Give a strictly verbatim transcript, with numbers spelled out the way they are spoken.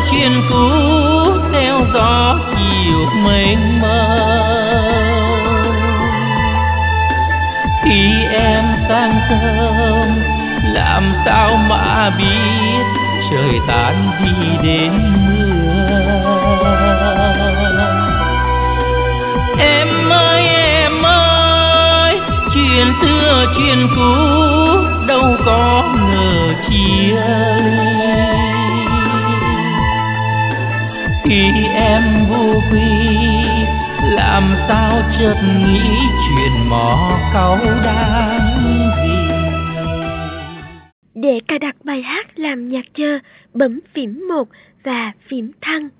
chuyện cũ theo gió chiều mênh mông. Khi em sang sớm làm sao mà biết trời tan đi đến mưa. Em ơi em ơi, chuyện xưa chuyện cũ đâu có ngờ chia ly. Khi em vô quy làm sao chợt nghĩ chuyện mò cáu đáng gì. Để cài đặt bài hát làm nhạc chờ, bấm phím một và phím thăng.